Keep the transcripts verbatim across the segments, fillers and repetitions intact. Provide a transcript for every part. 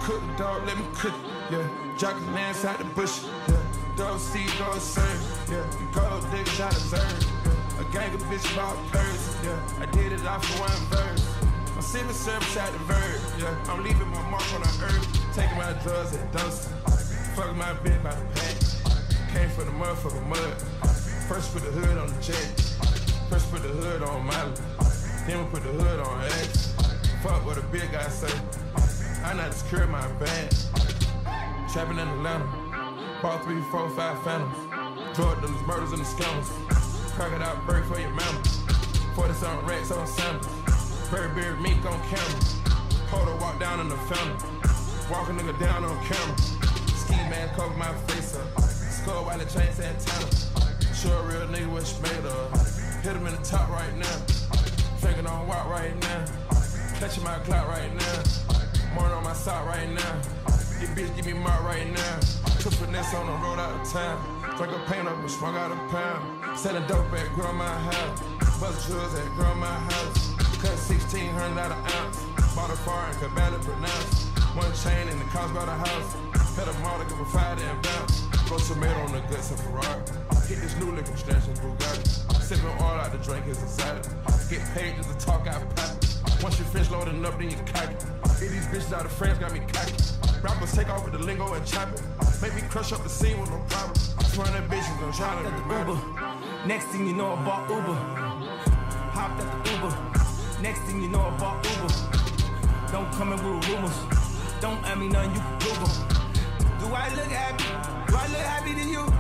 Cook the dog, let me cook it, yeah. Jockey man inside the bush, yeah. Dog see, dog serve, yeah. Gold dick, I deserve, yeah. A gang of bitch about purse, yeah. I did it off for one verse. I'm sipping service at the verb, yeah. I'm leaving my mark on the earth. Taking my drugs at Dunstan. Fucking my bitch by the pack. Came for the motherfucking mud. First put the hood on the jet. First put the hood on Miley. Then we put the hood on X. Fuck what a big guy say. I not secure my bag. Trapping in Atlanta. Bought three, four, five phantoms. Drug dealers, murders, and the scammers. Crocodile bird for your mama. forty-seven racks on sandals. Bird beard mink on camera. Hold her walk down in the fountain. Walk a nigga down on camera. Ski man cover my face up. Skull while the chain Santana. Show a real nigga what she made of. Hit him in the top right now. Drinking on walk right now. Clutching my clock right now. Morning on my sock right now. This bitch give me mark right now. Took finesse on the road out of town. Drink a paint up and smoke out a pound. Selling dope at grandma's house. Bust drugs at grandma's house. Cut sixteen hundred out an ounce. Bought a far and could barely pronounce. One chain and the cost by the house. Had a model give a fire and bounce. Go tomato on the guts of Ferrari. Hit this new liquor stench in Bugatti. Sipping all out the drink is excited. Get paid just to talk out pop. Once you finish loading up, then you cock it. Hit these bitches out of friends got me cocky. Rappers take off with the lingo and chop it. Make me crush up the scene with no problem. Swearing that bitches gon' try to the Uber. Next thing you know, I bought Uber. Hopped at the Uber. Next thing you know, I bought Uber. Don't come in with rumors. Don't ask me nothing, you can Google. Do I look happy? Do I look happy to you?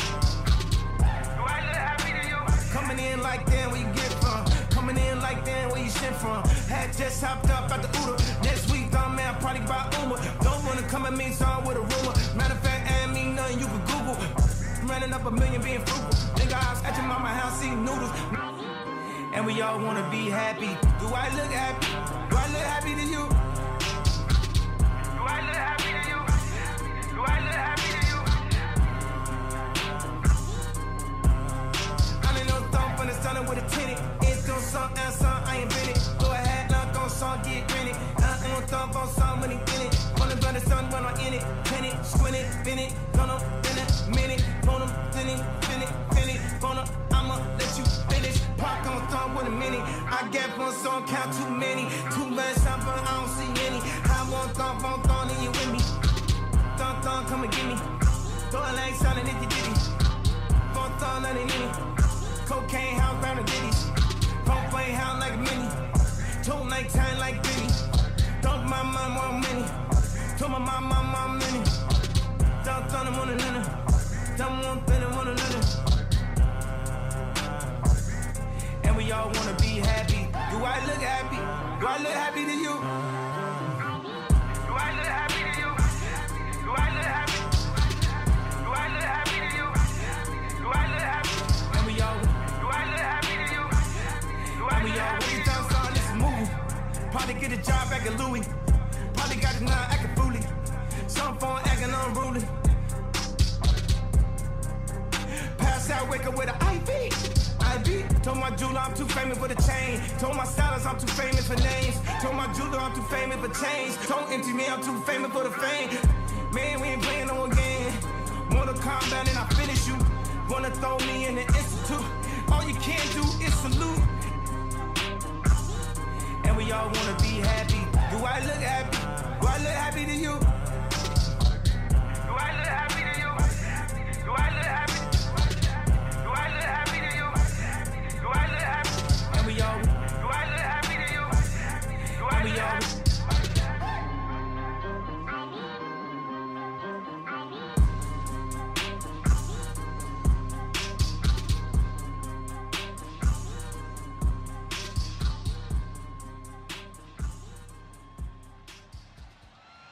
Do I look happy to you? Coming in like damn, where you get from? Coming in like damn, where you shit from? Had just hopped up at the Uber. Next week, dumb man, probably buy Uber. Don't wanna come at me, so I'm with a rumor. Matter of fact, ask me nothing, you can Google. Running up a million, being frugal. Nigga, I was at your mama house eating noodles. And we all wanna be happy. Do I look happy? Do I look happy to you? Do I look happy to you? Do I look happy to you? I ain't no thumb from the sun with a tenant. It's on song and song, I ain't been it. Go ahead, knock on song, get granted. I ain't no thumb on song when he in it. Wanna run the sun when I'm in it. Pin it, squint it, bin it. Gonna bin it, minute. Gonna fin it, fin it, fin it. Gonna, I'ma let you finish. Park on thumb with a minute. I get one song, count too many. Too much time, but I don't see any. I want thumb, on thumb, and you with me. Thumb, thumb, come and get me. Throw a leg sounding if you did it. Thumb, thumb, nothing in it. Cocaine, house, round the ditties. Pump play, hound like a mini. Told nighttime like Benny. Don't my mom want many. Told my mom, mom, mom, many. Thumb, thumb, I'm on a nana. Thumb, one thing, I'm on a nana. And we all wanna be happy. Do I look happy? Do I look happy to you? Do I look happy to you? Do I look happy? Do I look happy to you? Do I look happy? And we all, do I look happy to you? Do I look happy to you? Time starting this movie. Probably get a job back at Louis. Probably got a nine acting fully. Some phone acting unruly. Pass out, wake up with an I V. I V. Told my jeweler I'm too famous for the chain. Told my stylist I'm too famous for names. Told my jeweler I'm too famous for change. Told M T V I'm too famous for the fame. Man, we ain't playing no game. Wanna calm down and I finish you. Wanna throw me in the institute. All you can do is salute. And we all wanna